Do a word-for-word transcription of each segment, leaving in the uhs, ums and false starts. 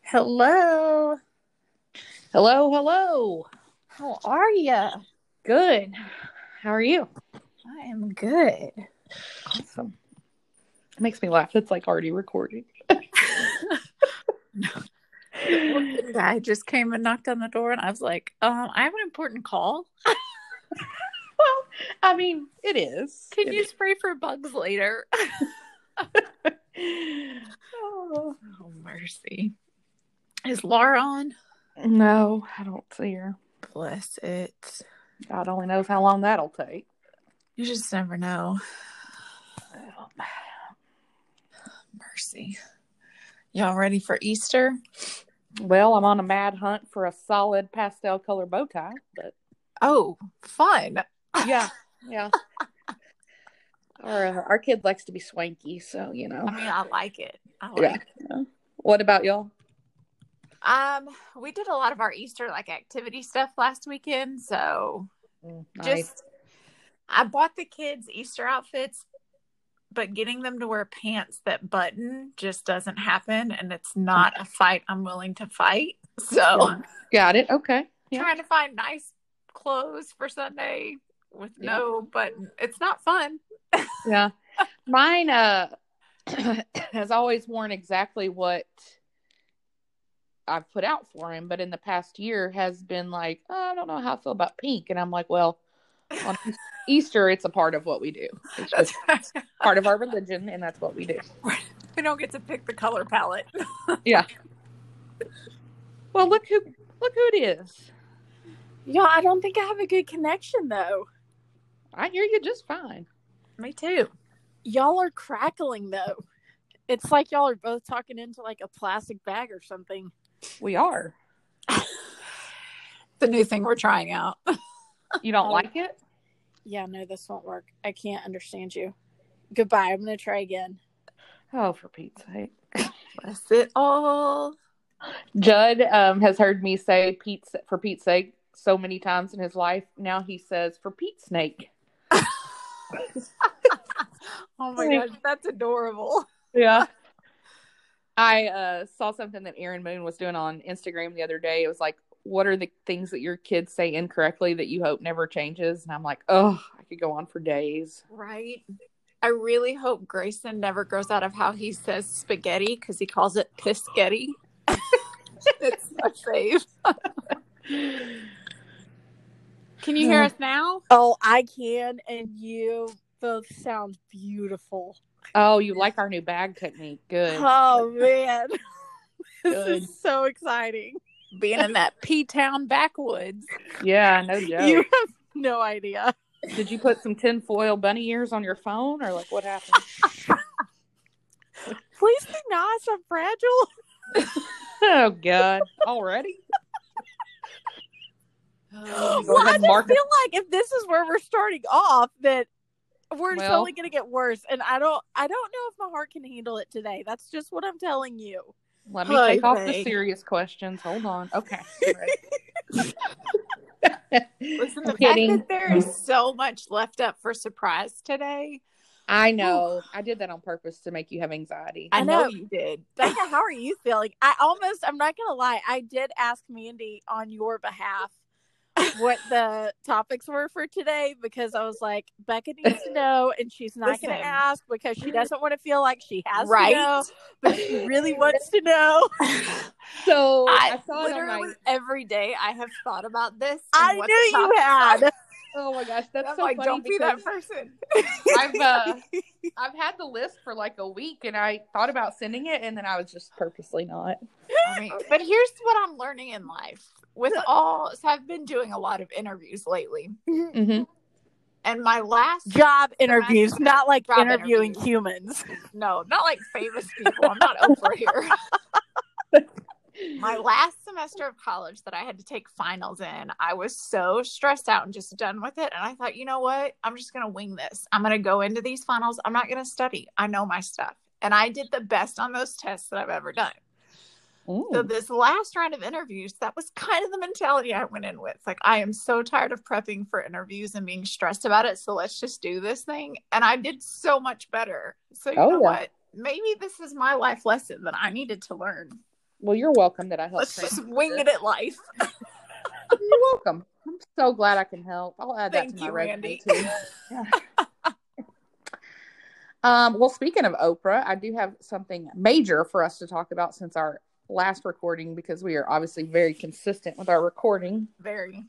Hello. Hello, hello. How are you? Good. How are you? I am good. Awesome. It makes me laugh. It's like already recording. The guy just came and knocked on the door, and I was like, um, I have an important call. Well, I mean, it is. Can It you is. spray for bugs later? Oh, Oh, mercy. Is Laura on? no, I don't see her. Bless it. God only knows how long that'll take. You just never know. Mercy. Y'all ready for Easter? Well, I'm on a mad hunt for a solid pastel color bow tie, but Oh, fun. yeah, yeah. Our uh, our kid likes to be swanky, so you know. I mean, I like it. I like Yeah. it. yeah. What about y'all? Um, we did a lot of our Easter like activity stuff last weekend, so Mm, nice. just I bought the kids Easter outfits, but getting them to wear pants that button just doesn't happen, and it's not a fight I'm willing to fight. So Yeah. Got it. Okay. Yeah. trying to find nice clothes for Sunday with Yeah. no button. It's not fun. Yeah. Mine uh has always worn exactly what I've put out for him, but in the past year has been like, oh, I don't know how I feel about pink. And I'm like, well, on Easter, it's a part of what we do. It's just part of our religion, and that's what we do. We don't get to pick the color palette. Yeah. Well, look who look who it is. Yeah, I don't think I have a good connection though. I hear you just fine. Me too. Y'all are crackling though. It's like y'all are both talking into like a plastic bag or something. We are. The new thing we're trying out. You don't Oh. like it? Yeah, no, this won't work. I can't understand you. Goodbye. I'm gonna try again. Oh, for Pete's sake. Bless it all. Judd um, has heard me say Pete's for Pete's sake so many times in his life. Now he says for Pete's snake. Oh my gosh, that's adorable. Yeah. I uh, saw something that Aaron Moon was doing on Instagram the other day. It was like, what are the things that your kids say incorrectly that you hope never changes? And I'm like, oh, I could go on for days. Right? I really hope Grayson never grows out of how he says spaghetti because he calls it piscetti. It's my fave. Can you hear us now? Oh, I can, and you both sound beautiful. Oh, you like our new bag technique. Good. Oh man. Good. This is so exciting. Being in that P-Town backwoods. Yeah, no joke. You have no idea. Did you put some tinfoil bunny ears on your phone or like what happened? Please be nice. I'm fragile. Oh, God. Already? Oh, Go Well, ahead I and just mark it. feel like if this is where we're starting off, that we're just Well- only going to get worse. And I don't, I don't know if my heart can handle it today. That's just what I'm telling you. Let me Hi, take off the babe. serious questions. Hold on. Okay. I'm ready. Listen, I'm the kidding. fact that there is so much left up for surprise today. I know. I did that on purpose to make you have anxiety. I, I know. know. you did. Becca, how are you feeling? I almost, I'm not going to lie. I did ask Mandy on your behalf what the topics were for today because I was like, Becca needs to know and she's not going Listen. to ask because she doesn't want to feel like she has Right? to know, but she really wants to know. So I, I, saw it on literally my. every day I have thought about this. and I what knew the you topics had. are. Oh my gosh, that's I'm so like, funny don't be because that person. I've uh, I've had the list for like a week, and I thought about sending it, and then I was just purposely not. I mean, but here's what I'm learning in life. With all, so I've been doing a lot of interviews lately, Mm-hmm. and my last Job interviews, semester- not like job interviewing interviews. humans. No, not like famous people. I'm not Oprah here. My last semester of college that I had to take finals in, I was so stressed out and just done with it. And I thought, you know what? I'm just going to wing this. I'm going to go into these finals. I'm not going to study. I know my stuff. And I did the best on those tests that I've ever done. Ooh. So this last round of interviews, that was kind of the mentality I went in with. Like, I am so tired of prepping for interviews and being stressed about it. So let's just do this thing. And I did so much better. So you Oh, know yeah. what? Maybe this is my life lesson that I needed to learn. Well, you're welcome that I helped. Let's just wing it at life. You're welcome. I'm so glad I can help. I'll add Thank that to my you, resume Randy. too. Yeah. um, well, speaking of Oprah, I do have something major for us to talk about since our last recording, because we are obviously very consistent with our recording. Very.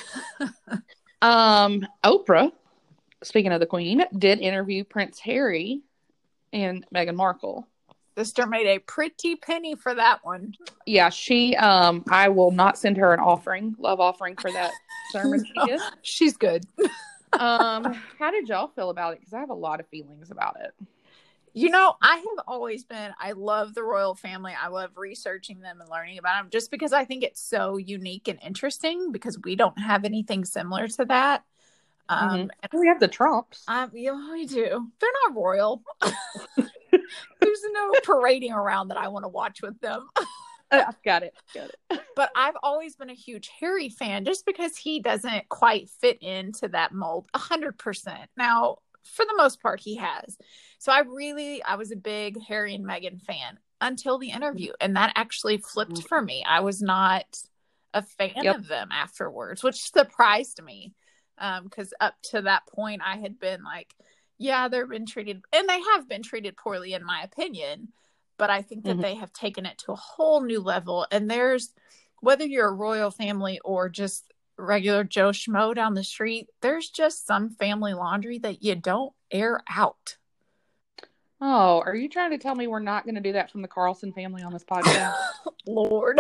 um, Oprah, speaking of the Queen, did interview Prince Harry and Meghan Markle. Sister made a pretty penny for that one. Yeah, she, um, I will not send her an offering, love offering for that sermon she did. She's good. Um, how did y'all feel about it? Because I have a lot of feelings about it. You know, I have always been, I love the royal family. I love researching them and learning about them just because I think it's so unique and interesting because we don't have anything similar to that. Um, mm-hmm. And we have the Trumps. Um, yeah, we do. They're not royal. There's no parading around that I want to watch with them. uh, got it. Got it. But I've always been a huge Harry fan just because he doesn't quite fit into that mold a hundred percent. Now, for the most part, he has. So I really, I was a big Harry and Meghan fan until the interview. And that actually flipped for me. I was not a fan yep. of them afterwards, which surprised me. Um, because up to that point, I had been like, yeah, they've been treated, and they have been treated poorly, in my opinion. But I think that mm-hmm. they have taken it to a whole new level. And there's, whether you're a royal family or just regular Joe Schmo down the street, there's just some family laundry that you don't air out. Oh, are you trying to tell me we're not going to do that from the Carlson family on this podcast? Lord.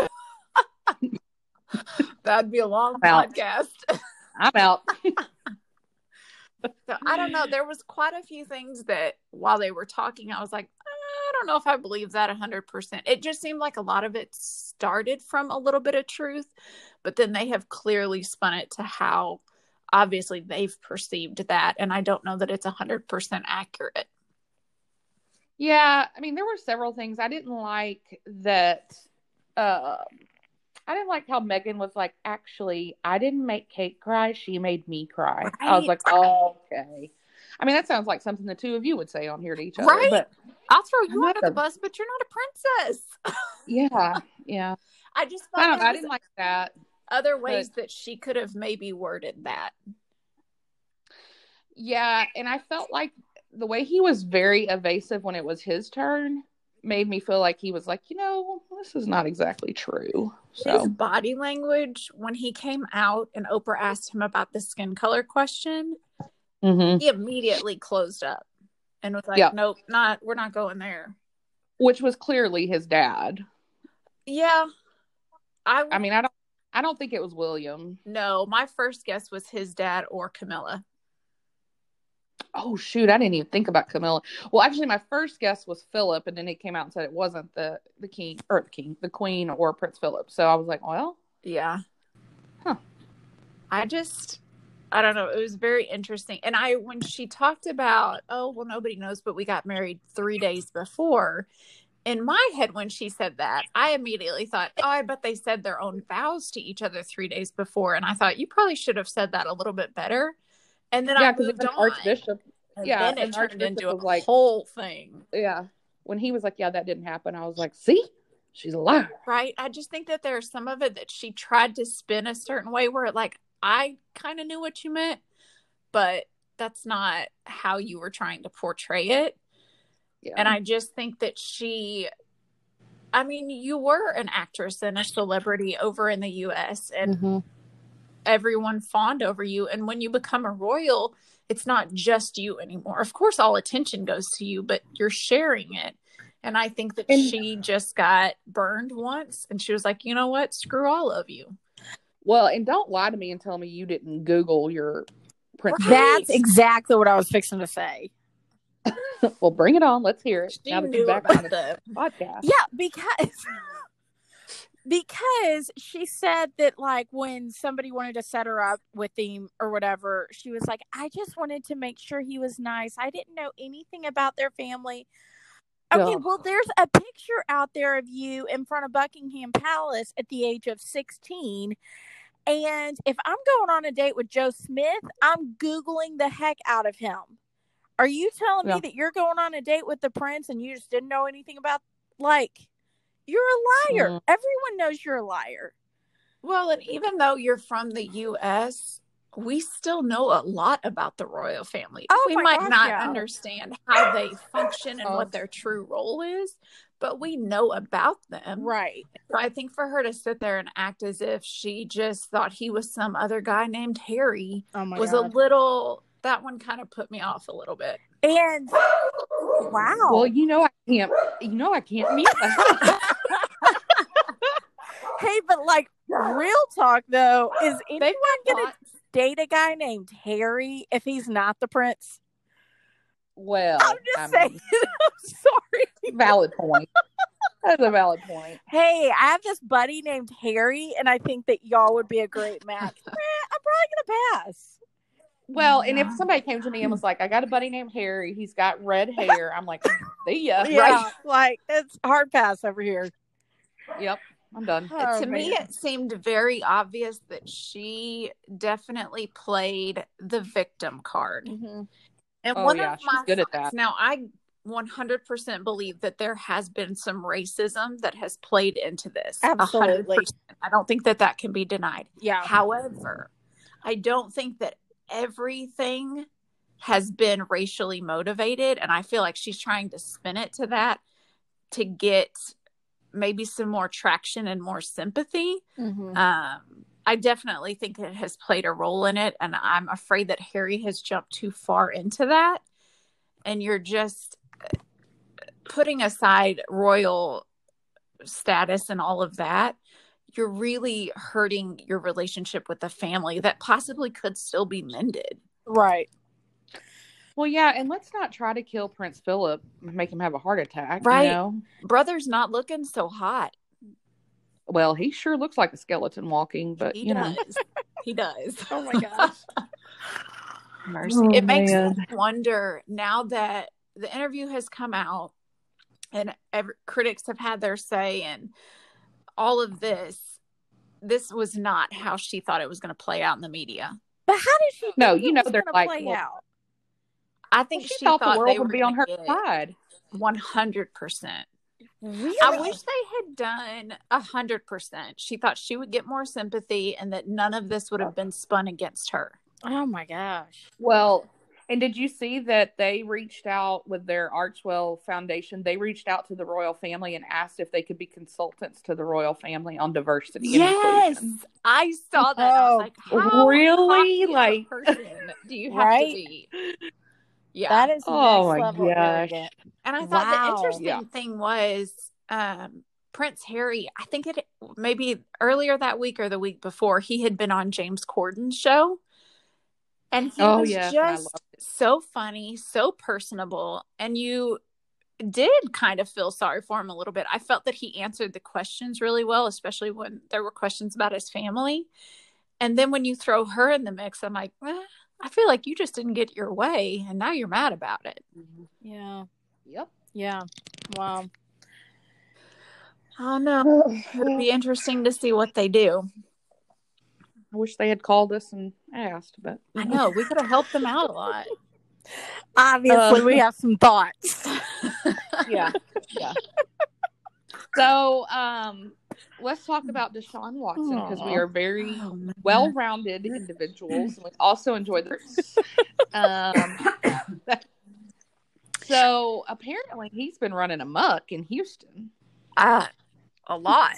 That'd be a long I'm podcast. I'm out. So I don't know. There was quite a few things that while they were talking, I was like, I don't know if I believe that one hundred percent. It just seemed like a lot of it started from a little bit of truth, but then they have clearly spun it to how obviously they've perceived that. And I don't know that it's one hundred percent accurate. Yeah. I mean, there were several things I didn't like that. Uh, I didn't like how Meghan was like, actually, I didn't make Kate cry. She made me cry. Right. I was like, oh, okay. I mean, that sounds like something the two of you would say on here to each other. Right. But I'll throw you under the bus, but you're not a princess. Yeah. Yeah. I just I don't know. I didn't like that. Other ways but, that she could have maybe worded that. Yeah. And I felt like the way he was very evasive when it was his turn made me feel like he was like, you know, this is not exactly true. So his body language when he came out and Oprah asked him about the skin color question, mm-hmm. he immediately closed up and was like, yep. nope, not, we're not going there. Which was clearly his dad. Yeah. I, I mean, I don't, I don't think it was William. No, my first guess was his dad or Camilla. Oh, shoot. I didn't even think about Camilla. Well, actually, my first guess was Philip, and then it came out and said it wasn't the, the king, or the king, the queen, or Prince Philip. So I was like, well. Yeah. Huh. I just, I don't know. It was very interesting. And I, when she talked about, oh, well, nobody knows, but we got married three days before. In my head, when she said that, I immediately thought, oh, I bet they said their own vows to each other three days before. And I thought, you probably should have said that a little bit better. And then yeah, I moved an on. Archbishop, and yeah, then it turned Archbishop into a like, whole thing. Yeah. When he was like, yeah, that didn't happen. I was like, see, she's a liar. Right. I just think that there's some of it that she tried to spin a certain way where like, I kind of knew what you meant, but that's not how you were trying to portray it. Yeah. And I just think that she, I mean, you were an actress and a celebrity over in the U S and mm-hmm. everyone fawned over you. And when you become a royal, it's not just you anymore. Of course, all attention goes to you, but you're sharing it. And I think that and, she just got burned once and she was like, you know what? Screw all of you. Well, and don't lie to me and tell me you didn't Google your princess. That's exactly what I was fixing to say. Well, bring it on. Let's hear it. She now that knew you're back about on the podcast. Yeah, because because she said that like when somebody wanted to set her up with him or whatever, she was like, I just wanted to make sure he was nice. I didn't know anything about their family. Okay, well, there's a picture out there of you in front of Buckingham Palace at the age of sixteen. And if I'm going on a date with Joe Smith, I'm Googling the heck out of him. Are you telling yeah. me that you're going on a date with the prince and you just didn't know anything about, like, you're a liar. Mm. Everyone knows you're a liar. Well, and even though you're from the U S, we still know a lot about the royal family. Oh we my might gosh, not yeah. understand how they function and Oh. what their true role is, but we know about them. Right. So I think for her to sit there and act as if she just thought he was some other guy named Harry Oh my was God. a little, that one kind of put me off a little bit. And wow. Well, you know I can't. You know I can't mute myself. Hey, but like real talk though, is anyone They've got gonna lots. date a guy named Harry if he's not the prince? Well, I'm just I saying. mean, I'm sorry. valid point. That's a valid point. Hey, I have this buddy named Harry, and I think that y'all would be a great match. Eh, I'm probably gonna pass. Well, and if somebody came to me and was like, "I got a buddy named Harry. He's got red hair," I'm like, "See ya." Yeah, Right? like it's hard pass over here. Yep. I'm done. Oh, to me, man. it seemed very obvious that she definitely played the victim card. Mm-hmm. And Oh, one yeah, of she's my good at thoughts- that. Now, I one hundred percent believe that there has been some racism that has played into this. one hundred Absolutely. percent. I don't think that that can be denied. Yeah. However, I don't think that everything has been racially motivated. And I feel like she's trying to spin it to that to get maybe some more traction and more sympathy. Mm-hmm. Um, I definitely think it has played a role in it. And I'm afraid that Harry has jumped too far into that. And you're just putting aside royal status and all of that. You're really hurting your relationship with the family that possibly could still be mended. Right. Well, yeah, and let's not try to kill Prince Philip and make him have a heart attack. Right. You know? Brother's not looking so hot. Well, he sure looks like a skeleton walking, but He you know. does. He does. Oh my gosh. Mercy. Oh, It makes man. me wonder now that the interview has come out and every, critics have had their say and all of this, this was not how she thought it was going to play out in the media. But how did she? No, think you it know was they're gonna like, play well, out. I think Well, she, she thought the they world were would be on her gonna get side. one hundred percent. Really? I wish they had done one hundred percent. She thought she would get more sympathy and that none of this would have been spun against her. Oh my gosh. Well, and did you see that they reached out with their Archwell Foundation? They reached out to the royal family and asked if they could be consultants to the royal family on diversity and Yes, inclusion. I saw that. I Oh, was like, how really? cocky of a Like- person do you have Right? to be? Yeah. That is Oh next my level gosh. arrogant. And I thought Wow. the interesting Yeah. thing was um, Prince Harry, I think it maybe earlier that week or the week before, he had been on James Corden's show. And he Oh, was yes, and I just loved so funny, so personable. And you did kind of feel sorry for him a little bit. I felt that he answered the questions really well, especially when there were questions about his family. And then when you throw her in the mix, I'm like, eh, I feel like you just didn't get your way and now you're mad about it. Yeah. Yep. Yeah. Wow. I don't know. It'll be interesting to see what they do. I wish they had called us and asked, but I know. We could have helped them out a lot. Obviously, Uh, we have some thoughts. yeah, yeah. So, um, let's talk about Deshaun Watson because we Aw. are very Oh, man. well-rounded individuals. We also enjoy the. Um, so apparently he's been running amok in Houston Uh, a lot.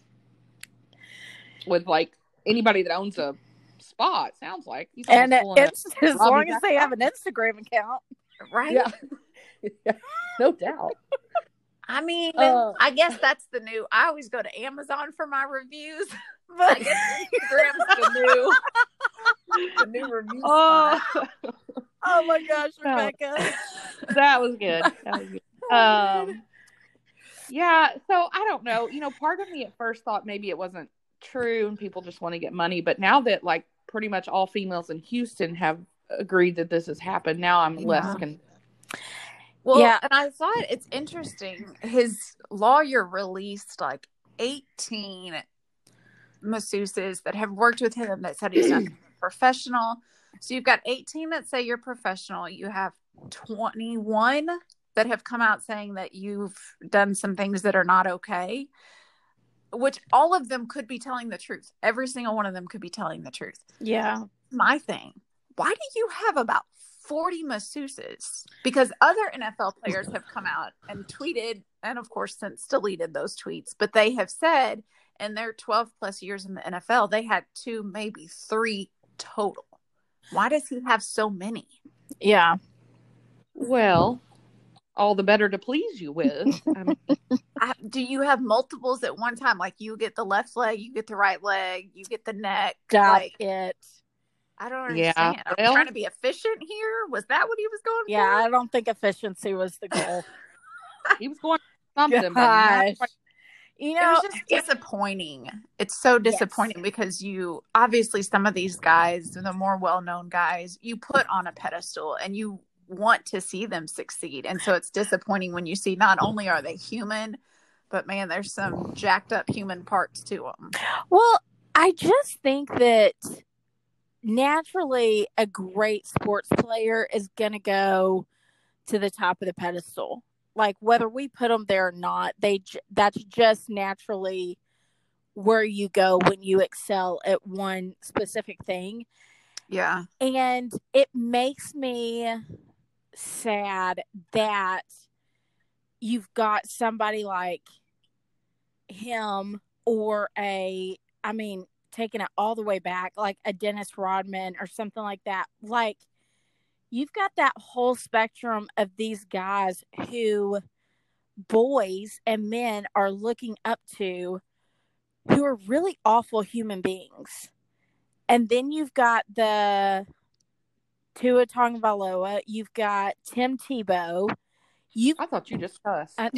with like anybody that owns a spot. Sounds like he's And almost pulling a- it's as Robbie long as back they up. have an Instagram account. Right? yeah, Yeah, no doubt. I mean, Uh, I guess that's the new. I always go to Amazon for my reviews. But I guess Instagram's the new, the new review Oh, spot. Oh my gosh, No. Rebecca. that was good. That was good. Um, yeah. So I don't know. You know, part of me at first thought maybe it wasn't true and people just want to get money, but now that like pretty much all females in Houston have agreed that this has happened, now I'm less Yeah. con- Well, Yeah. and I thought it's interesting. His lawyer released like eighteen masseuses that have worked with him that said he's not professional. So you've got eighteen that say you're professional. You have twenty-one that have come out saying that you've done some things that are not okay. which all of them could be telling the truth. Every single one of them could be telling the truth. Yeah. My thing, why do you have about forty masseuses? Because other N F L players have come out and tweeted, and of course since deleted those tweets, but they have said in their twelve plus years in the N F L, they had two, maybe three total. Why does he have so many? Yeah. Well, all the better to please you with. I mean, I, do you have multiples at one time? Like you get the left leg, you get the right leg, you get the neck. Got like, it. I don't Yeah, understand. Are we well- trying to be efficient here? Was that what he was going Yeah, for? I don't think efficiency was the goal. he was going for something, but not Gosh. quite. You It know, was just disappointing. It's so disappointing because you obviously some of these guys, the more well-known guys, you put on a pedestal and you want to see them succeed. And so it's disappointing when you see not only are they human, but man, there's some jacked up human parts to them. well, I just think that naturally a great sports player is going to go to the top of the pedestal. Like whether we put them there or not, they j- that's just naturally where you go when you excel at one specific thing. Yeah. And it makes me sad that you've got somebody like him or a, I mean, taking it all the way back, like a Dennis Rodman or something like that. Like, you've got that whole spectrum of these guys who boys and men are looking up to who are really awful human beings. And then you've got the Tua Tagovailoa, you've got Tim Tebow. You've I thought you just cussed. uh,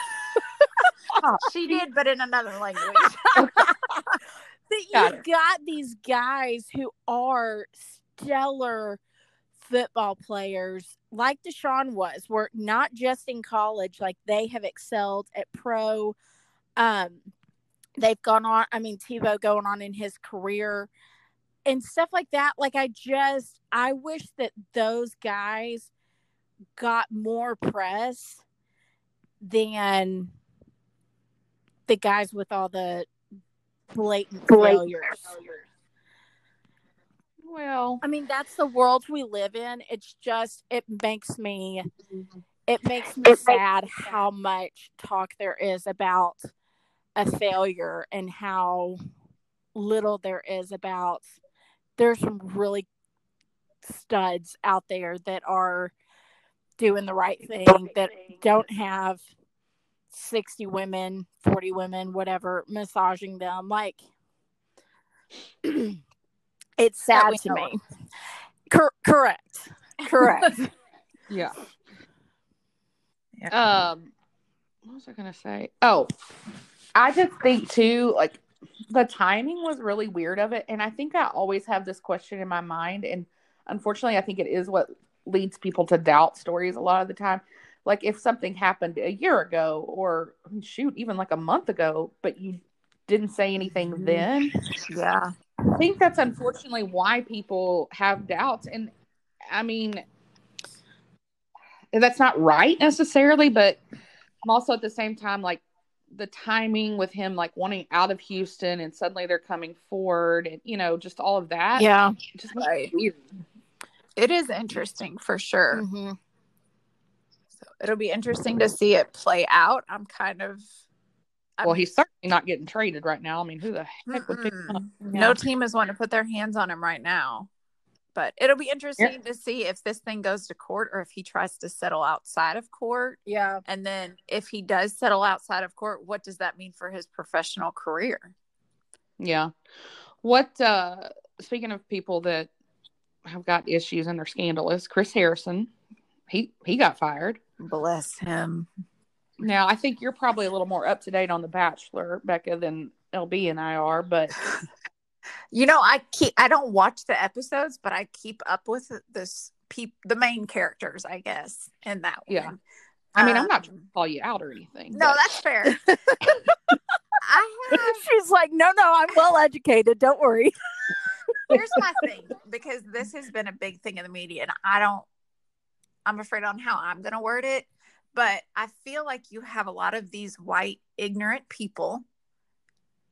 She did, but in another language. that Got you've got these guys who are stellar football players like Deshaun was, were not just in college, like they have excelled at pro. Um, they've gone on, I mean, Tebow going on in his career and stuff like that. Like, I just, I wish that those guys got more press than the guys with all the blatant, blatant failures. failures. Well, I mean, that's the world we live in. It's just, it makes me, it makes me sad how much talk there is about a failure and how little there is about, there's some really studs out there that are doing the right thing, that don't have sixty women, forty women, whatever, massaging them. Like, it's sad to me. Cor- correct. Correct. yeah. Yeah. Um, what was I gonna say? Oh, I just think too, like the timing was really weird of it, and I think I always have this question in my mind, and unfortunately, I think it is what leads people to doubt stories a lot of the time. Like if something happened a year ago, or shoot, even like a month ago, but you didn't say anything then. Yeah. I think that's unfortunately why people have doubts. And I mean, that's not right necessarily, but I'm also at the same time, like the timing with him, like wanting out of Houston and suddenly they're coming forward and, you know, just all of that. Yeah. Just makes Right. it weird. It is interesting for sure. Mm-hmm. So it'll be interesting to see it play out. I'm kind of I'm, Well, he's certainly not getting traded right now. I mean, who the heck would pick him up? no team is wanting to put their hands on him right now. But it'll be interesting yeah. to see if this thing goes to court or if he tries to settle outside of court. Yeah. And then if he does settle outside of court, what does that mean for his professional career? Yeah. What, uh, speaking of people that have got issues and they're scandalous, Chris Harrison, he, he got fired. Bless him. Now, I think you're probably a little more up to date on The Bachelor, Becca, than L B and I are, but you know, I keep I don't watch the episodes, but I keep up with this peop the main characters, I guess, in that one. Yeah. I mean, um, I'm not trying to call you out or anything. No, but... that's fair. I have She's like, no, no, I'm well educated. Don't worry. Here's my thing, because this has been a big thing in the media, and I don't I'm afraid on how I'm gonna word it. But I feel like you have a lot of these white, ignorant people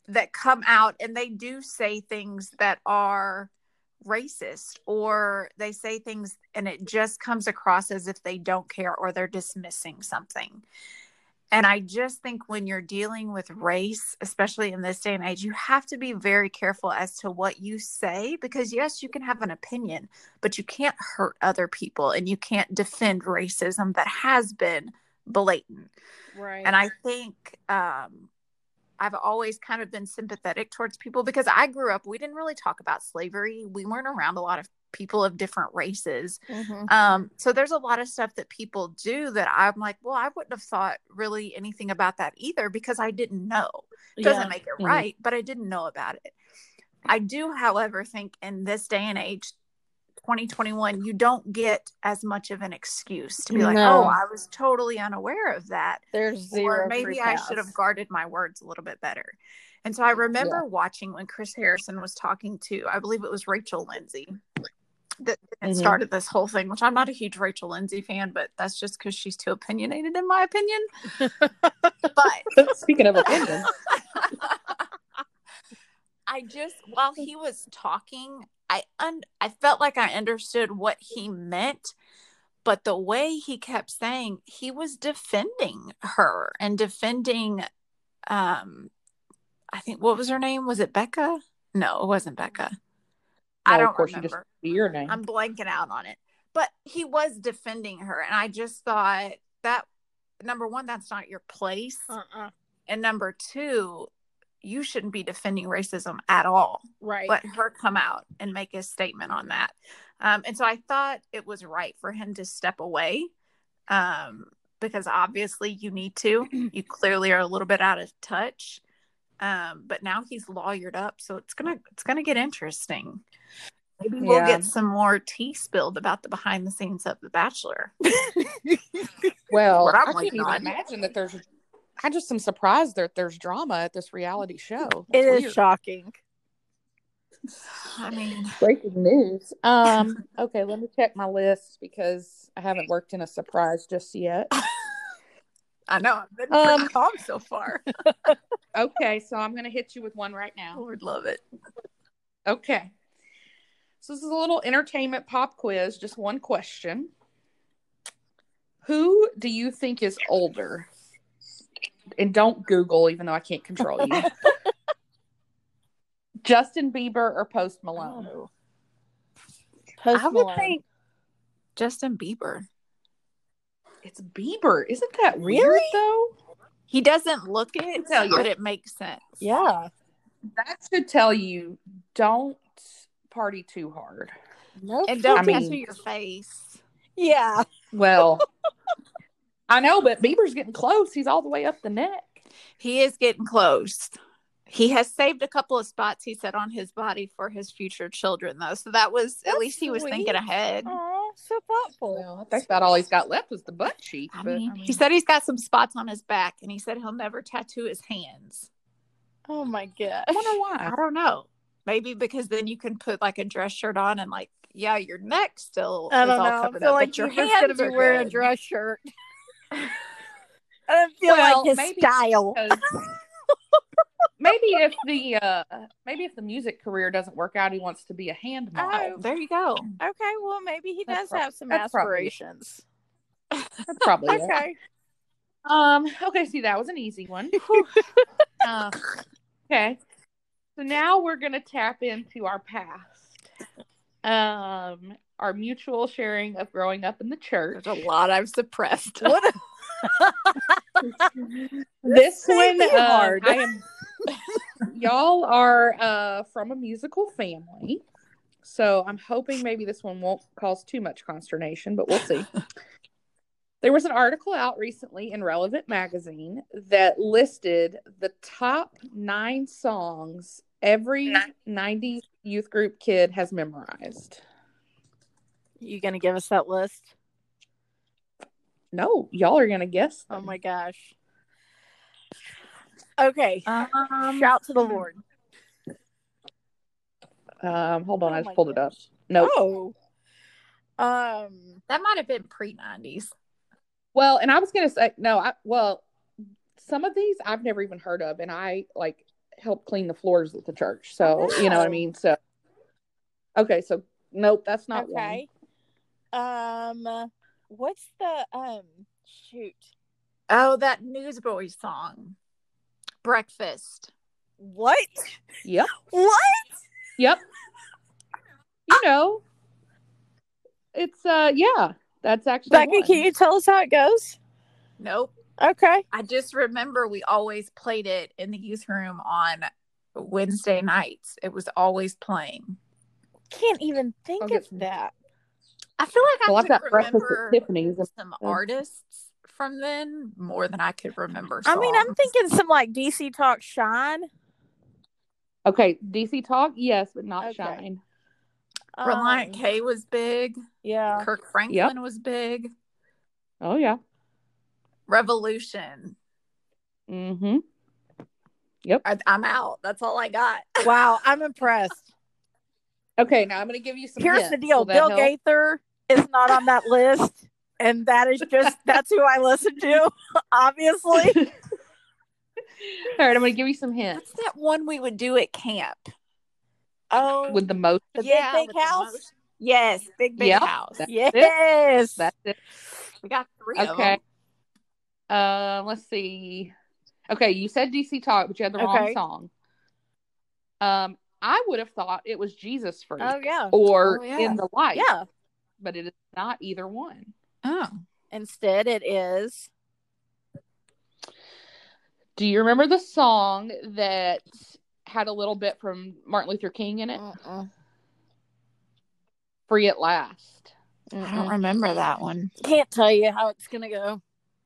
that come out and they do say things that are racist, or they say things and it just comes across as if they don't care or they're dismissing something. And I just think when you're dealing with race, especially in this day and age, you have to be very careful as to what you say, because yes, you can have an opinion, but you can't hurt other people and you can't defend racism that has been blatant. Right. And I think um, I've always kind of been sympathetic towards people because I grew up, we didn't really talk about slavery. We weren't around a lot of people of different races. Mm-hmm. Um, so there's a lot of stuff that people do that I'm like, well, I wouldn't have thought really anything about that either because I didn't know. It doesn't Yeah. make it Mhm. right, but I didn't know about it. I do, however, think in this day and age, twenty twenty-one, you don't get as much of an excuse to be like, No. oh, I was totally unaware of that. There's zero. Or maybe free I pass. should have guarded my words a little bit better. And so I remember watching when Chris Harrison was talking to, I believe it was Rachel Lindsay, that that Mhm. started this whole thing, which I'm not a huge Rachel Lindsay fan, but that's just because she's too opinionated in my opinion. But Speaking of opinions, I just, while he was talking, I un- I felt like I understood what he meant, but the way he kept saying, he was defending her and defending, um, I think, what was her name? Was it Becca? No, it wasn't Becca. I no, don't of course remember. you just be your name. I'm blanking out on it. But he was defending her. And I just thought that, number one, that's not your place. Uh-uh. And number two, you shouldn't be defending racism at all. Right. Let her come out and make a statement on that. Um, and so I thought it was right for him to step away um, because obviously you need to. You clearly are a little bit out of touch. Um, but now he's lawyered up, so it's gonna it's gonna get interesting. Maybe we'll Yeah. get some more tea spilled about the behind the scenes of The Bachelor. Well, What I'm I can't waiting even on. imagine that there's. I just am surprised that there's drama at this reality show. It It's is weird. shocking. I mean, Breaking news. Um. Okay, let me check my list because I haven't worked in a surprise just yet. I know I've been pretty Um, calm so far. Okay, so I'm gonna hit you with one right now. Lord love it. Okay. So this is a little entertainment pop quiz, just one question. Who do you think is older? And don't Google, even though I can't control you. Justin Bieber or Post Malone? Oh. Post I would Malone. think Justin Bieber. It's Bieber. Isn't that weird, Really? though? He doesn't look it, tell you. but it makes sense. Yeah. That should tell you don't party too hard. No. And don't I mean- tattoo your face. Yeah. Well, I know, but Bieber's getting close. He's all the way up the neck. He is getting close. He has saved a couple of spots, he said, on his body for his future children, though. So that was, at That's least he was sweet. thinking ahead. Oh, so thoughtful. Well, I think about all he's got left was the butt cheek. I but, mean, I mean, he said he's got some spots on his back, and he said he'll never tattoo his hands. Oh my god. I wonder why. I don't know. Maybe because then you can put like a dress shirt on and like, yeah, your neck still I is don't all know. I covered feel up, like but your you're hands just gonna are be wearing good. a dress shirt. I don't feel Well, like his maybe style. Because maybe if the uh, maybe if the music career doesn't work out, he wants to be a hand model. Oh, there you go. Okay, well maybe he That's does prob- have some that's probably it. aspirations. That's probably it. Okay. Um. Okay. See, that was an easy one. uh, okay. So now we're gonna tap into our past. Um, our mutual sharing of growing up in the church. There's a lot I've suppressed. What a- This may one, be uh, hard. I am. Y'all are uh, from a musical family, so I'm hoping maybe this one won't cause too much consternation, but we'll see. There was an article out recently in Relevant Magazine that listed the top nine songs every nineties youth group kid has memorized. You gonna give us that list? No, y'all are gonna guess Oh them. my gosh. Okay. Um, Shout to the Lord. Um, hold on, Oh I my just pulled it up. gosh. Nope. Oh. Um. that might have been pre nineties. Well, and I was gonna say no. I well, some of these I've never even heard of, and I like help clean the floors at the church. So, oh. you know what I mean? So, okay. So, nope, that's not okay. one. Um, what's the, um, shoot. Oh, that Newsboys song. Breakfast. What? Yep. What? Yep. You know, it's, uh, yeah, that's actually Becky, one. can you tell us how it goes? Nope. Okay. I just remember we always played it in the youth room on Wednesday nights. It was always playing. Can't even think I'll of some... that. I feel like well, I I've got could remember Tiffany's some artists from then more than I could remember I songs. mean, I'm thinking some like D C Talk Shine. Okay, D C Talk, yes, but not okay. Shine. Um, Reliant K was big. Yeah. Kirk Franklin yep. was big. Oh, yeah. Revolution. Mm-hmm. Yep. I, I'm out. That's all I got. Wow, I'm impressed. Okay, now I'm going to give you some Here's hints. the deal. Bill help? Gaither is not on that list. And that is just, that's who I listen to, obviously. All right, I'm going to give you some hints. What's that one we would do at camp? Oh. With the most. The yeah, big, big house? Most, yes, big, big yep, house. That's yes. It. That's it. We got three okay. of them. Uh, let's see. Okay, you said D C Talk, but you had the wrong okay. song. Um, I would have thought it was Jesus Freak. Oh, yeah. Or oh, yeah. In the Light. Yeah. But it is not either one. Oh. Instead, it is. Do you remember the song that had a little bit from Martin Luther King in it? Uh-uh. Free at Last. Uh-uh. I don't remember that one. Can't tell you how it's going to go.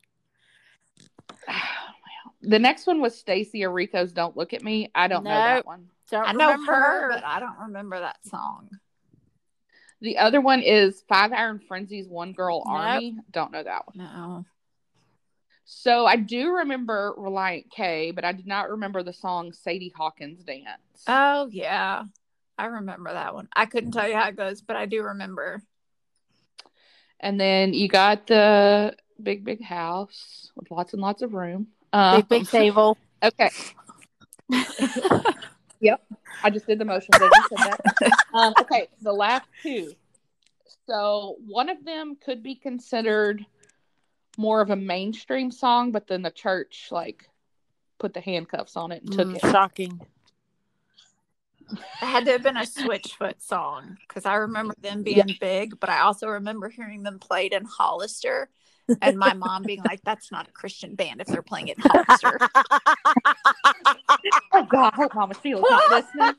The next one was Stacey Aurico's Don't Look at Me. I don't nope. know that one. Don't I know remember her, her, but I don't remember that song. The other one is Five Iron Frenzy's One Girl nope. Army. Don't know that one. No. So I do remember Reliant K, but I did not remember the song Sadie Hawkins Dance. Oh, yeah. I remember that one. I couldn't tell you how it goes, but I do remember. And then you got the Big, Big House with lots and lots of room. Um, big, big table. Okay. Yep. I just did the motion. As you said that. Um, okay. The last two. So one of them could be considered more of a mainstream song, but then the church like put the handcuffs on it and took mm, it. Shocking. It had to have been a Switchfoot song because I remember them being yeah. big, but I also remember hearing them played in Hollister and my mom being like, that's not a Christian band if they're playing it in Hollister. Oh, God, I hope Mama Sheila's not listening.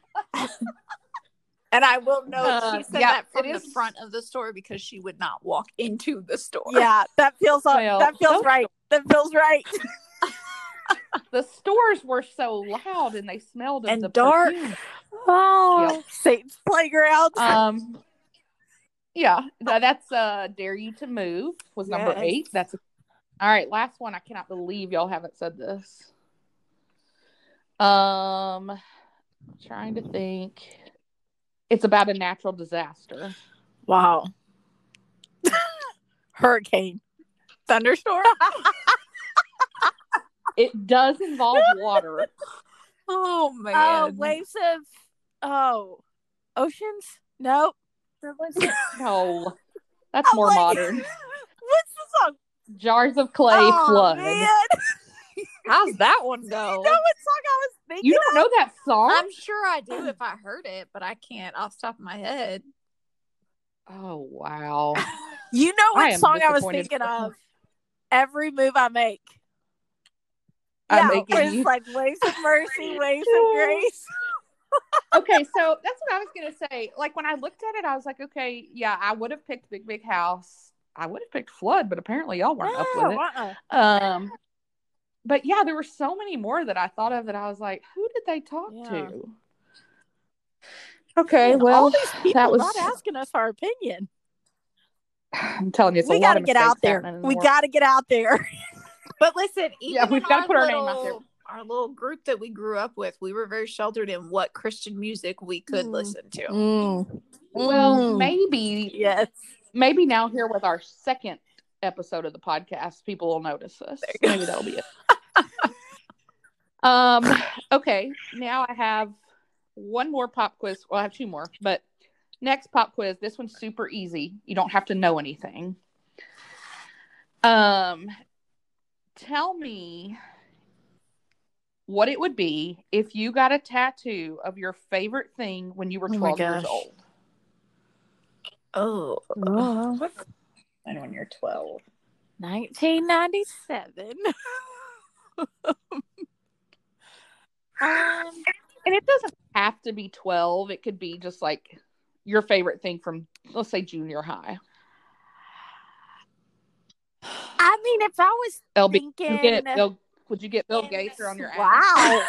And I will note uh, she said yeah, that from the is... front of the store because she would not walk into the store. Yeah, that feels well, that feels so... right. That feels right. The stores were so loud and they smelled of and the dark. perfume. Oh, yep. Satan's playground. Um, yeah, that's uh, Dare You to Move was number yes. eight. That's a... all right. Last one. I cannot believe y'all haven't said this. Um, trying to think. It's about a natural disaster. Wow. Hurricane. Thunderstorm. It does involve water. Oh man. Oh, waves of oh oceans? Nope. No. That's more like, modern. What's the song? Jars of Clay oh, Flood. Man. How's that one go? You know what song I was thinking You don't of? know that song? I'm sure I do if I heard it, but I can't off the top of my head. Oh wow. You know what I song I was thinking of? Every Move I Make. I'm yeah, making it's you... like waves of mercy, waves of grace. Okay, so that's what I was gonna say. Like when I looked at it, I was like, okay, yeah, I would have picked Big Big House. I would have picked Flood, but apparently y'all weren't no, up with it. Uh-uh. Um, but yeah, there were so many more that I thought of that I was like, who did they talk yeah. to? Okay, Man, well, all these people that was not asking us our opinion. I'm telling you, it's we a lot gotta of get out there. We the got to get out there. But listen, even yeah, we've got to put our little, name out there. Our little group that we grew up with, we were very sheltered in what Christian music we could mm. listen to. Mm. Well, Mm. maybe, yes, maybe now here with our second episode of the podcast, people will notice us. Maybe that'll be it. Um, okay, now I have one more pop quiz. Well, I have two more, but next pop quiz. This one's super easy. You don't have to know anything. Um, tell me what it would be if you got a tattoo of your favorite thing when you were Oh my twelve years gosh. old. Oh, Oh. what's and when you're twelve? nineteen ninety-seven. Um, and it doesn't have to be twelve. It could be just like your favorite thing from, let's say, junior high. I mean, if I was L B, thinking, you get Bill, would you get Bill Gates on your ass? wow.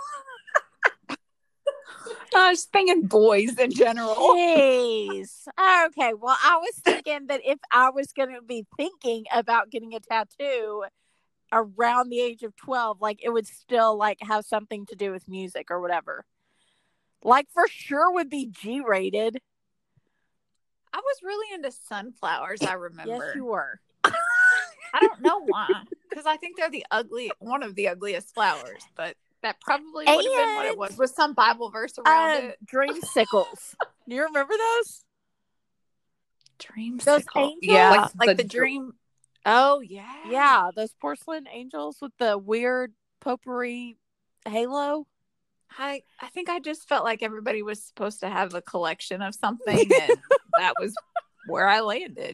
I was thinking boys in general. Jeez. Okay, well, I was thinking that if I was going to be thinking about getting a tattoo around the age of twelve, like it would still like have something to do with music or whatever. Like for sure would be G-rated. I was really into sunflowers, I remember. Yes, you were. I don't know why. Because I think they're the ugly, one of the ugliest flowers, but that probably would have been what it And, was, with some Bible verse around Uh, it. dreamsicles. Do you remember those? Dreamsicle. Those angels? Yeah, Like like, the the dream. Oh, yeah. Yeah, those porcelain angels with the weird potpourri halo. I, I think I just felt like everybody was supposed to have a collection of something, and that was where I landed.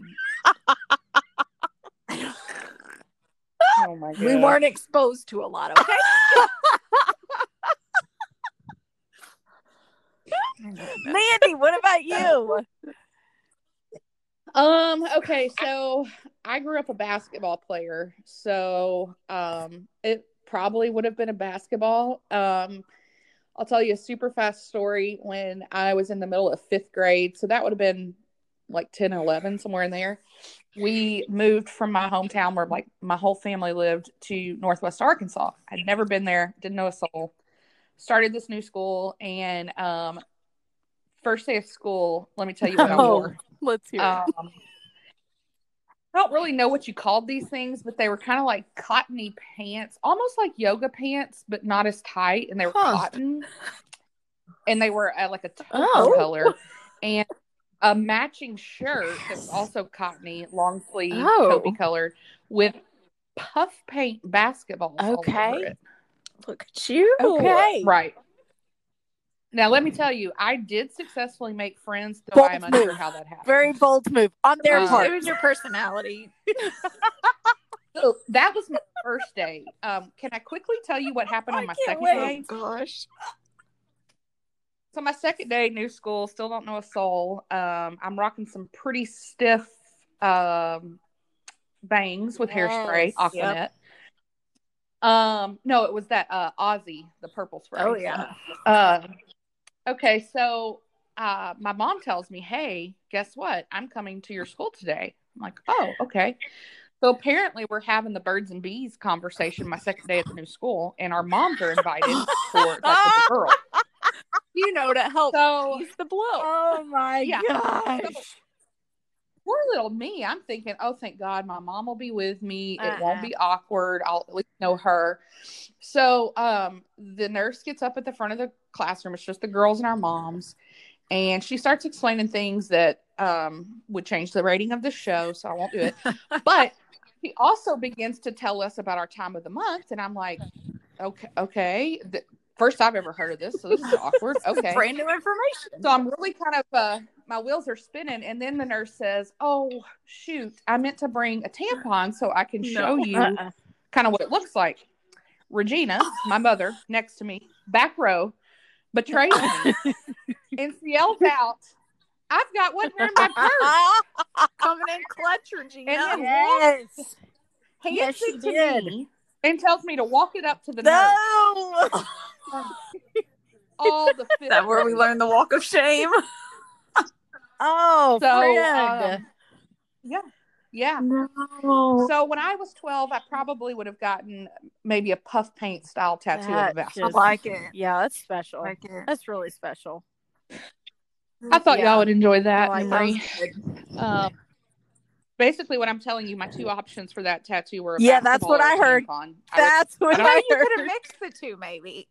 Oh my god. We weren't exposed to a lot, okay? Mandy, what about you? Um, okay, so I grew up a basketball player, so um it probably would have been a basketball. Um I'll tell you a super fast story. When I was in the middle of fifth grade, so that would have been like ten, eleven, somewhere in there. We moved from my hometown where like my whole family lived to Northwest Arkansas. I'd never been there, didn't know a soul. Started this new school, and um first day of school, let me tell you what I Oh, wore. let's hear it. Um, I don't really know what you called these things, but they were kind of like cottony pants, almost like yoga pants, but not as tight. And they were Huh. cotton, and they were uh, like a taupe Oh. color, and a matching shirt that was also cottony, long sleeve, Oh. taupey colored, with puff paint basketballs all Okay. over it. Look at you. Okay. Right. Now, let me tell you, I did successfully make friends, though Bold I am unsure move. how that happened. Very bold move on their Uh, It part. was your personality. So that was my first day. Um, can I quickly tell you what happened I on my can't second wait. day? Gosh. So my second day, new school, still don't know a soul. Um, I'm rocking some pretty stiff um, bangs with hairspray, Yes. Aquanet. Um, no, it was that uh, Aussie, the purple spray. Oh, yeah. Uh, okay, so uh, my mom tells me, hey, guess what? I'm coming to your school today. I'm like, oh, okay. So apparently we're having the birds and bees conversation my second day at the new school, and our moms are invited for like with the girl. You know, to help So ease the blow. Oh my Yeah. gosh. So, poor little me, I'm thinking, oh, thank God my mom will be with me. It Uh-uh. won't be awkward. I'll at least know her. So um, the nurse gets up at the front of the classroom. It's just the girls and our moms. And she starts explaining things that um, would change the rating of the show. So I won't do it. But she also begins to tell us about our time of the month. And I'm like, okay, okay. The, first I've ever heard of this. So this is awkward. Okay. Brand new information. So I'm really kind of, uh, my wheels are spinning. And then the nurse says, oh, shoot, I meant to bring a tampon so I can show No. you Uh-uh. kind of what it looks like. Regina, my mother, next to me, back row, betrays me and she yells out, I've got one here in my purse. Coming in clutch, Regina. And then Yes. Hands Yes, she it to did. me and tells me to walk it up to the nurse. No. Is All the fifth that where we grade. learned the walk of shame? Oh, So, friend. um, yeah, yeah. No. So when I was twelve, I probably would have gotten maybe a puff paint style tattoo of a That basketball. I like it. Yeah, that's special. Like it. That's really special. I thought Yeah. y'all would enjoy that I like memory. That was good. Um, Basically, what I'm telling you, my two options for that tattoo were a Yeah, that's basketball what or a I heard. tampon. I That's would- what I Well, I you could heard. have mixed the two, maybe.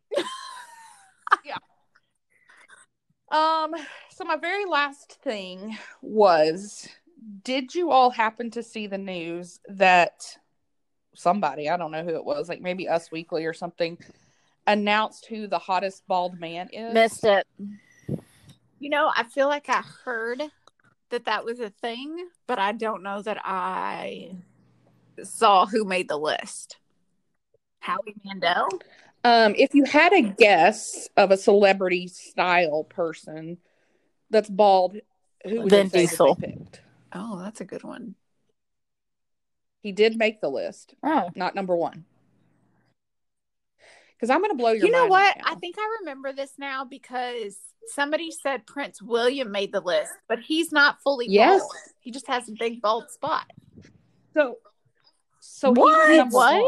Um, so my very last thing was, did you all happen to see the news that somebody, I don't know who it was, like maybe Us Weekly or something, announced who the hottest bald man is? Missed it. You know, I feel like I heard that that was a thing, but I don't know that I saw who made the list. Howie Mandel? Um, if you had a guess of a celebrity style person that's bald, who would Vin you say that Diesel. they picked? Oh, that's a good one. He did make the list, Oh. not number one. Because I'm going to blow your You know mind what? right now. I think I remember this now because somebody said Prince William made the list, but he's not fully Yes. bald. He just has a big bald spot. So, so he What? was number What? one.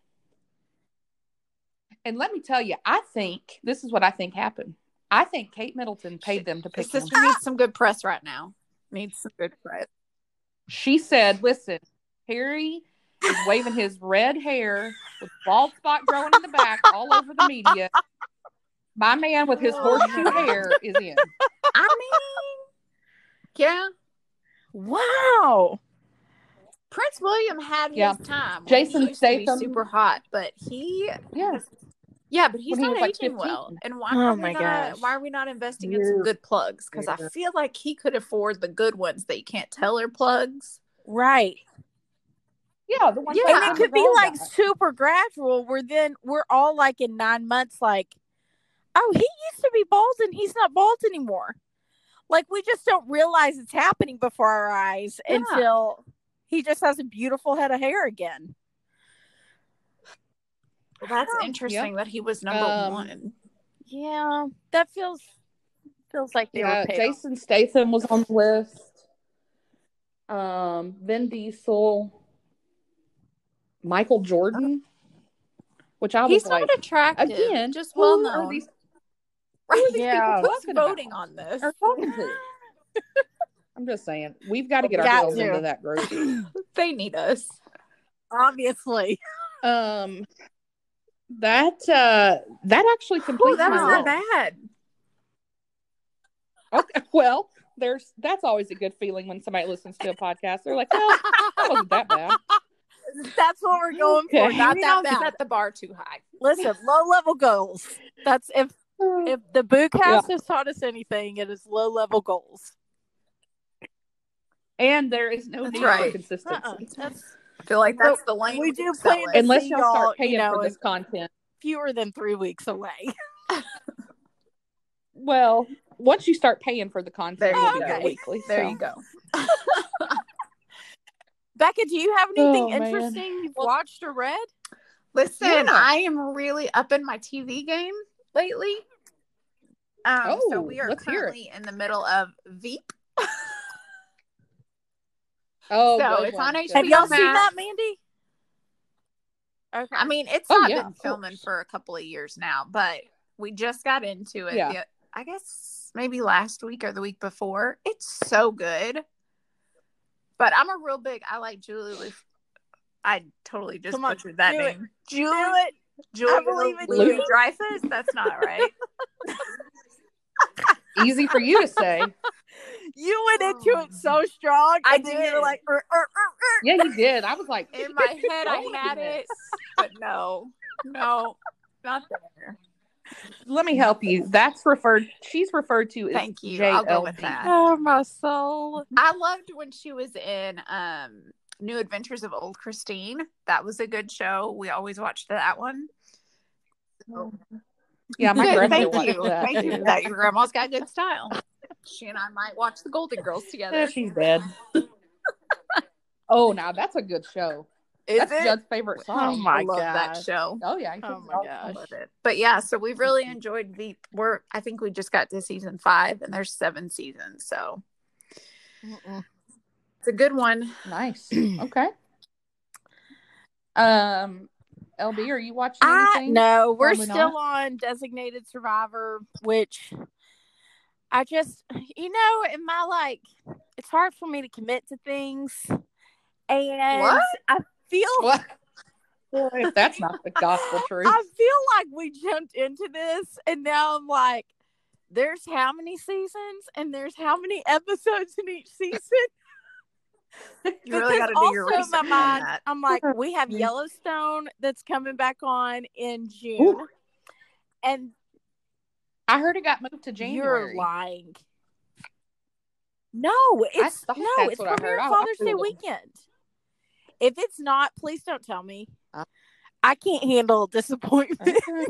And let me tell you, I think this is what I think happened. I think Kate Middleton paid them to pick His him. sister needs some good press right now. Needs some good press. She said, "Listen, Harry is waving his red hair with bald spot growing in the back all over the media. My man with his horseshoe hair is in." I mean, yeah. Wow. Prince William had Yeah. his time. when Jason he used to be Statham. super hot, but he, Yeah. yeah, but he's When he not was, like, aging fifteen. well. And why Oh are we my not? gosh. Why are we not investing in some Weird. good plugs? Because I Weird. feel like he could afford the good ones that you can't tell are plugs. Right. Yeah, the one. Yeah. And it I'm could be like that. super gradual where then we're all like in nine months like, oh, he used to be bald and he's not bald anymore. Like we just don't realize it's happening before our eyes Yeah. until he just has a beautiful head of hair again. Well, that's Huh. interesting that he was number Um, one. Yeah, that feels feels like they Yeah, were paid. Jason Statham was on the list. Um, Vin Diesel, Michael Jordan, which I was He's like, not attractive. again, just who well are known. these- Right? who are these Yeah. people Who's talking voting about? on this? Or talking to? I'm just saying, we've got to get Got ourselves to. into that group. They need us. Obviously. Um, that uh, that actually completes Oh, that my wasn't list. bad. Okay, well, there's that's always a good feeling when somebody listens to a podcast. They're like, well, that wasn't that bad. That's what we're going for. Okay. Not We that don't bad. set the bar too high. Listen, low level goals. That's if if the Bookcast has taught us anything, it is low level goals. And there is no That's need for right. consistency. Uh-uh. That's I feel like that's the lane we we do excel plan in. to Unless see y'all y'all, start paying you know, for this in content. fewer than three weeks away. Well, once you start paying for the content, There you'll you be go. there weekly. There so. you go. Becca, do you have anything Oh, man. interesting you've watched or read? Listen, Yeah. I am really up in my T V game lately. Um, so Oh, we are let's hear it. currently in the middle of Veep. Oh, So good it's one, on good H B O Have one. y'all seen Max. that, Mandy? Okay. I mean, it's Oh, not yeah, been of filming course. for a couple of years now, but we just got into it. Yeah. the- I guess maybe last week or the week before. It's so good. But I'm a real big. I like Julie. Louis- I totally just Come on, butchered that do it. name. Do Julie. it. Julie I believe in Louis you. Dreyfus. That's not right. Easy for you to say. You went into it so strong. I and then you were did. like, er, er, er, er. Yeah, you did. I was like, In my head, I Don't had do that. it, but no, no, not there. let me help you. That's referred. She's referred to as Thank you. J L D. I'll go with that. Oh, my soul. I loved when she was in um, New Adventures of Old Christine. That was a good show. We always watched that one. So, Yeah, my good. grandmother Thank watched you. that. Thank you too. for that. Your grandma's got good style. She and I might watch the Golden Girls together. Yeah, she's dead. Oh, now that's a good show. Is That's it? Judd's favorite Oh, song. my I love that gosh. show. Oh yeah. Oh, my I gosh. love it. But yeah, so we've really enjoyed Veep. We're I think we just got to season five, and there's seven seasons, so Mm-mm. it's a good one. Nice. Okay. Um, L B, are you watching I anything? no, we're Probably still not. on Designated Survivor, which I just, you know, in my like, it's hard for me to commit to things And What? I feel What? Well, if that's not the gospel truth. I feel like we jumped into this and now I'm like, there's how many seasons and there's how many episodes in each season. You really got to Because do your also in research my on mind, that. I'm like, we have Yellowstone that's coming back on in June. Ooh. And I heard it got moved to you're January. lying. No, it's thought no, that's it's what I premiere heard. I'll- Father's I'll Day Google. weekend. If it's not, please don't tell me. Uh. I can't handle disappointment. Okay.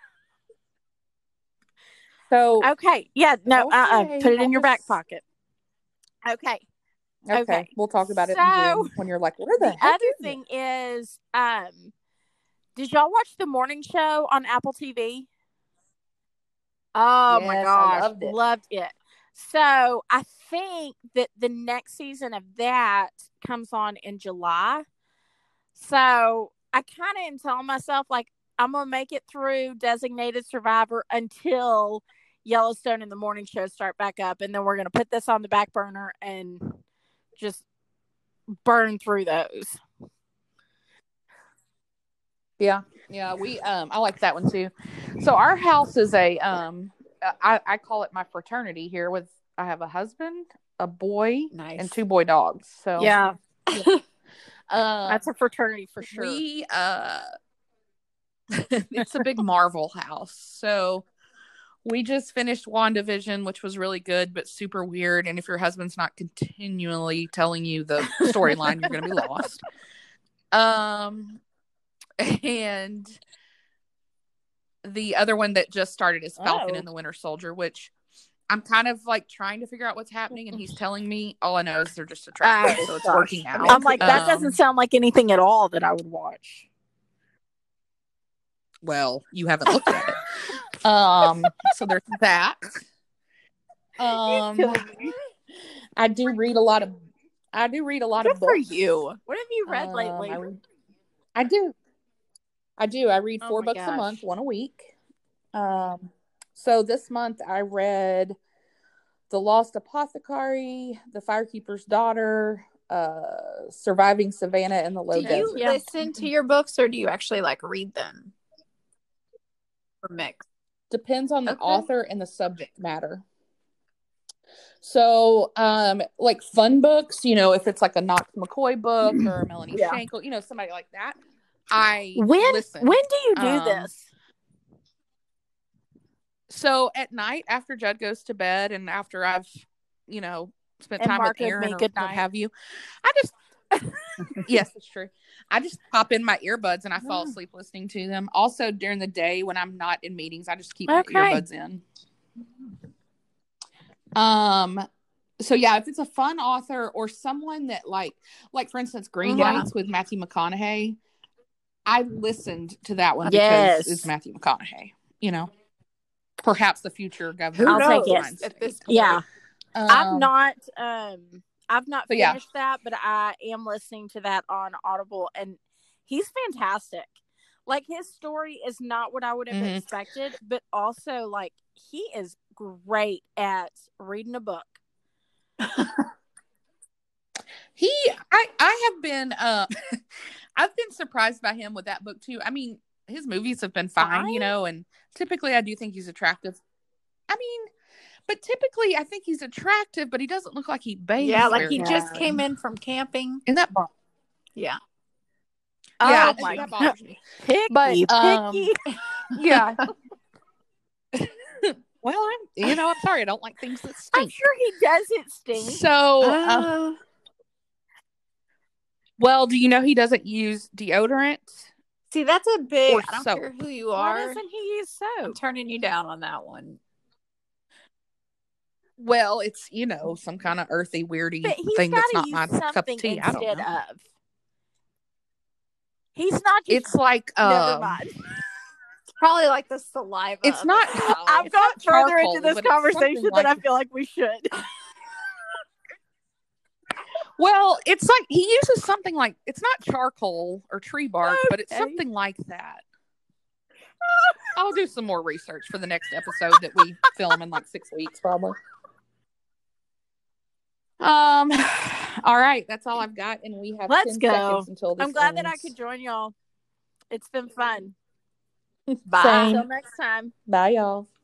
So Okay. Yeah. No. Okay, Uh. uh Put it in your back I'll just- pocket. Okay. okay, okay. we'll talk about it in So, June when you're like, where the, The heck other is thing is, um, did y'all watch the morning show on Apple T V? Oh my Yes, I gosh, loved it. loved it. So I think that the next season of that comes on in July. So I kind of am telling myself, like, I'm going to make it through Designated Survivor until Yellowstone and the morning show start back up. And then we're going to put this on the back burner and just burn through those. Yeah, yeah, we um I like that one too. So our house is a um I, I call it my fraternity here. With I have a husband, a boy, Nice. and two boy dogs. So Yeah, uh, that's a fraternity for sure. we uh it's a big Marvel house. So we just finished WandaVision, which was really good but super weird. And if your husband's not continually telling you the storyline, you're gonna be lost. Um and the other one that just started is Falcon Oh. and the Winter Soldier, which I'm kind of like trying to figure out what's happening, and he's telling me all I know is they're just attractive, Oh, so it's gosh. working out. I'm like, that Um, doesn't sound like anything at all that I would watch. Well, you haven't looked at it. Um, so there's that. Um, I do read a lot of. I do read a lot Good of for books. you. What have you read Um, lately? I, read, I do. I do. I read Oh four my books a gosh. month, one a week. Um, so this month I read The Lost Apothecary, The Firekeeper's Daughter, uh, Surviving Savannah and the Low Do you Desert. Yeah. listen to your books or do you actually like read them? Or mix? Depends on the Okay. author and the subject matter. So, um, like fun books, you know, if it's like a Knox McCoy book or a Melanie Yeah. Shankle, you know, somebody like that, I When listen. when do you do Um, this? So at night after Judd goes to bed and after I've, you know, spent And time Mark with with Aaron me, or good what night. have you, I just, yes, it's true. I just pop in my earbuds and I fall Oh. asleep listening to them. Also during the day when I'm not in meetings, I just keep Okay. my earbuds in. Um, so yeah, if it's a fun author or someone that like, like for instance, Green Mhm. Lights with Matthew McConaughey, I listened to that one Yes. because it's Matthew McConaughey, you know, perhaps the future governor. Who I'll of take the it. United at States. this point? Yeah. I've Um, not um I've not so yeah. finished that, but I am listening to that on Audible and he's fantastic. Like his story is not what I would have Mhm. expected, but also like he is great at reading a book. He, I, I have been, uh, I've been surprised by him with that book too. I mean, his movies have been fine, Fine? you know, and typically I do think he's attractive. I mean, but typically I think he's attractive, but he doesn't look like he bathes. Yeah, like very he often. just came in from camping. Isn't that bo- Yeah. yeah, Oh my that God. bothers me. Picky, But, um, picky. Yeah. Well, I'm, you know, I'm sorry, I don't like things that I'm stink. sure he doesn't stink. So, uh, Uh, well, do you know he doesn't use deodorant? see, that's a big. Or I don't soap. care who you Why are. doesn't he use I'm soap? turning you down on that one. Well, it's, you know, some kind of earthy, weirdy But he's thing got that's to not use my cup of something tea. I don't instead know. of. He's not just. It's like, Never um, mind. It's probably like the saliva. It's of the not- cow. I've it's gone not further charcoal, into this but it's conversation something than like- I feel like we should. well, it's like he uses something like, it's not charcoal or tree bark, but it's Okay. something like that. I'll do some more research for the next episode that we film in like six weeks, probably. Um, All right, that's all I've got, and we have Let's ten go. seconds until this I'm glad that I ends. could join y'all. It's been fun. Bye. Same. Until next time. Bye, y'all.